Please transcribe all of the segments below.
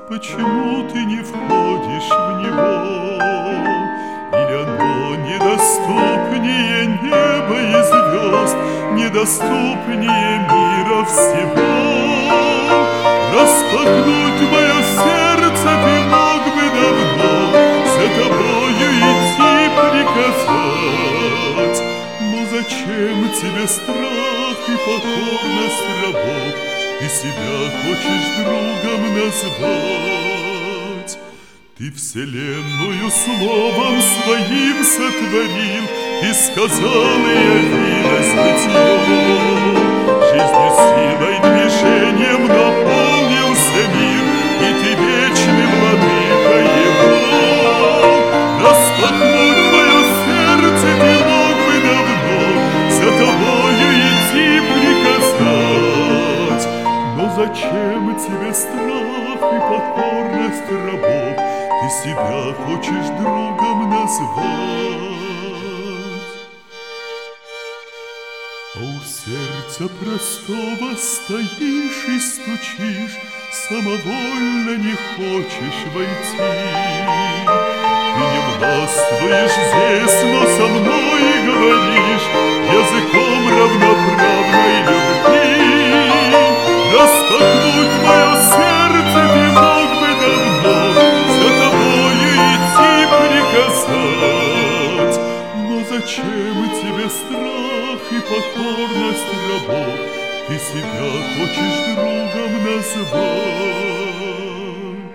почему ты не входишь в него? Или оно недоступнее неба и звезд, недоступнее мира всего? Распахнуть мое сердце ты мог бы давно, за тобою идти приказать. Но зачем тебе страх и покорность рабов? Ты себя хочешь другом назвать. Ты вселенную словом своим сотворил и сказал, и явилось бытие. Жизнью, силой, движением наполнился мир, и ты вечный владыка его. Распахнуть мое сердце ты мог бы давно, за тобою идти приказать. Но зачем тебе страх и покорность рабов? Ты себя хочешь другом назвать. А у сердца простого стоишь и стучишь, самовольно не хочешь войти. Ты не властвуешь здесь, но со мной говоришь языком равноправной любви. Распахнуть мое сердце ты мог бы давно, за тобою идти приказать. Но зачем тебе страх и покорность рабов? Ты себя хочешь другом назвать.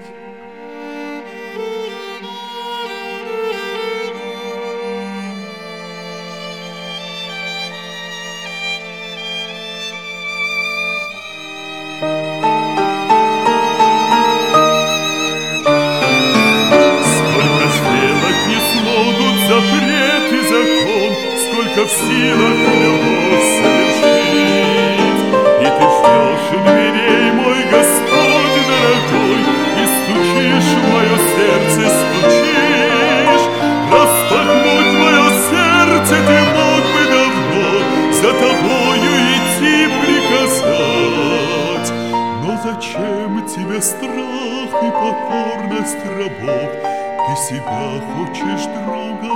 Сколько сделать не смогут запрет и закон, сколько в силах любовь совершить. И ты ждешь у дверей, мой Господь дорогой, и стучишь в мое сердце, стучишь. Распахнуть мое сердце ты мог бы давно, за тобою идти приказать. Но зачем тебе страх и покорность рабов? Ты себя хочешь другом